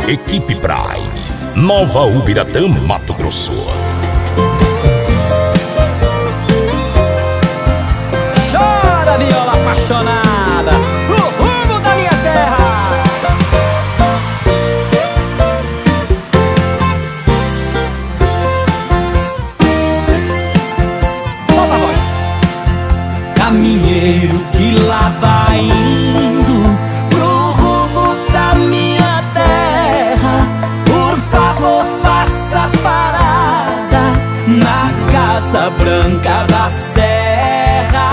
Equipe Prime, Nova Ubiratã, Mato Grosso. Chora, viola apaixonada, pro rumo da minha terra. Solta a voz. Caminheiro que lá vai indo pro rumo da minha terra, por favor faça parada na Casa Branca da Serra.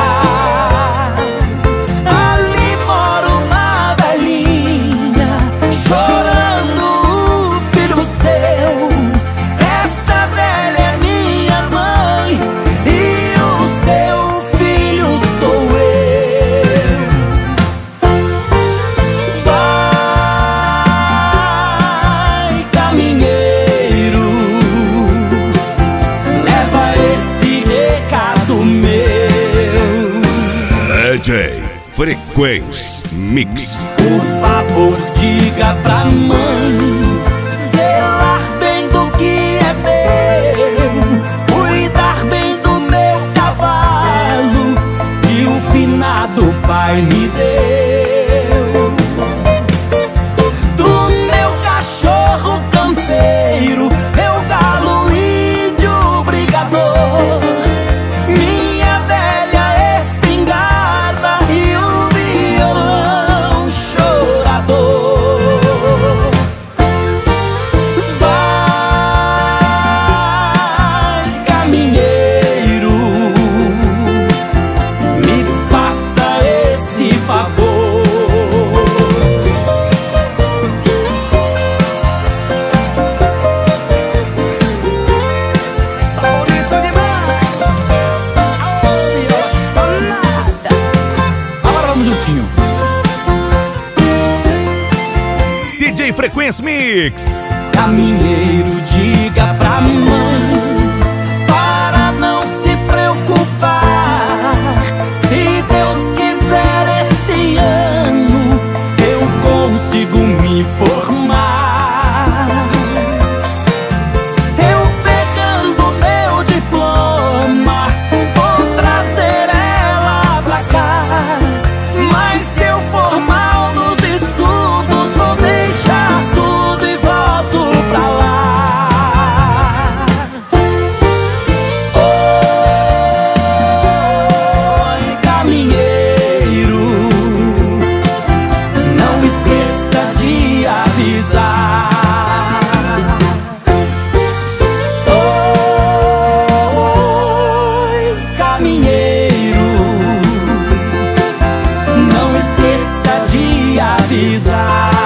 Ali mora uma velhinha chorando o filho seu. Essa velha é minha mãe e o seu filho sou eu. Vai, caminheiro, leva esse recado meu. DJ Frequência Mix. Por favor, diga pra mãe zelar bem do que é meu, cuidar bem do meu cavalo que o finado pai me deu. Do meu cachorro campeiro, meu galo índio brigador, minha velha espingarda e o violão chorador. Vai, caminheiro, me faça esse favor. Tá bonito demais. Ô, viola nada. Agora vamos juntinho. DJ Frequência Mix. Caminheiro, diga pra mãe para não se preocupar. Se Deus quiser, esse ano eu consigo me formar. Eu pegando meu diploma vou trazer ela pra cá. Mas se eu for mal nos estudos, vou deixar tudo e volto pra lá. Oi, caminheiro, não esqueça de avisar. Oi, caminheiro, não esqueça de avisar.